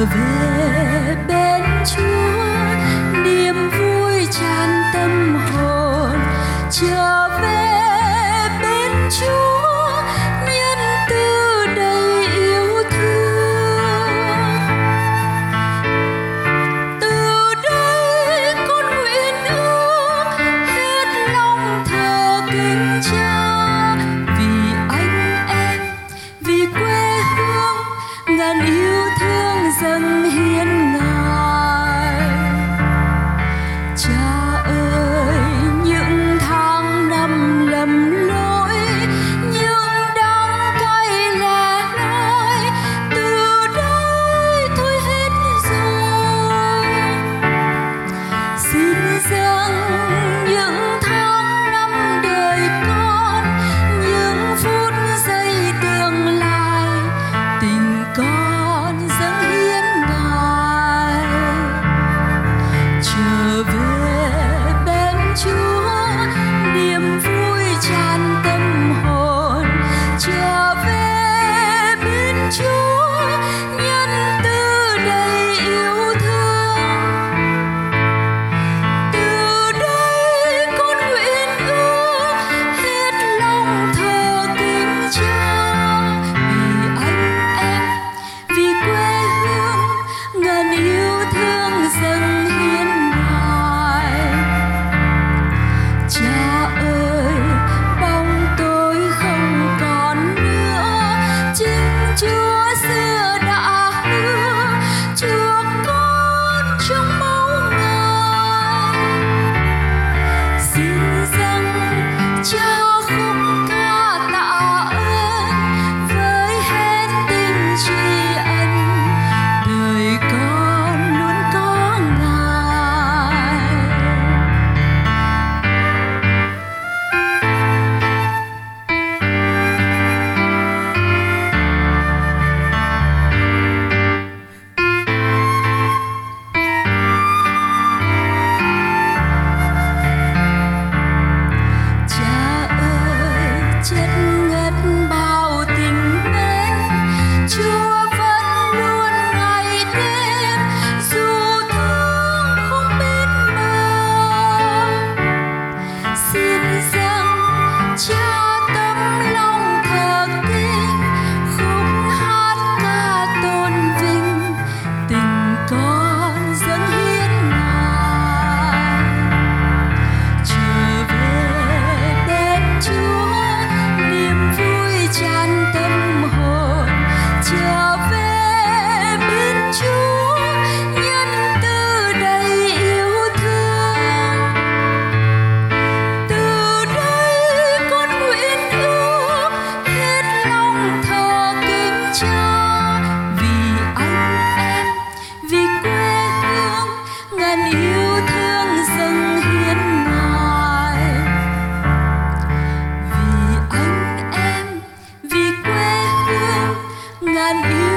về bên Chúa, niềm vui tràn tâm hồn. Trở về bên Chúa, nhân từ đầy yêu thương. Từ đây con nguyện ước hết lòng thờ kính Cha, vì anh em, vì quê hương, ngàn yêu thương dâng hiến Ngài. Cha ơi, những tháng năm lầm lỗi, những đắng cay lẻ loi, từ đây thôi hết rồi. Xin dâng những tháng năm đời con, những phút giây tương lai, tình con dâng hiến Ngài. Trở về bên Chúa, niềm vui tràn tâm hồn. Trở về bên Chúa, nhân từ đầy yêu thương. Từ đây con nguyện ước hết lòng thờ kính Cha, vì anh em, vì quê hương, ngàn yêu thương dâng hiến Ngài. Cha ơi, bóng tối không còn nữa, chính Chúa xưa đã hứa chuộc con trong máu Ngài. Xin dâng Cha khúc ca tạ ơn, với hết tình tri ân, đời con luôn có Ngài. Cha ơi, chất ngất bao tình mến, Chúa vẫn luôn ngày đêm, dù thương không biết mờ. Xin dâng Cha tấm lòng thờ kính, khúc hát ca tôn vinh, tình con dâng hiến Ngài. Trở về bên Chúa, niềm vui tràn tâm hồn. Trở về bên Chúa, nhân từ đầy yêu thương. Từ đây con nguyện ước hết lòng thờ kính Cha, vì anh em, vì quê hương, ngàn yêu thương dâng hiến Ngài. Vì anh em, vì quê hương, ngàn yêu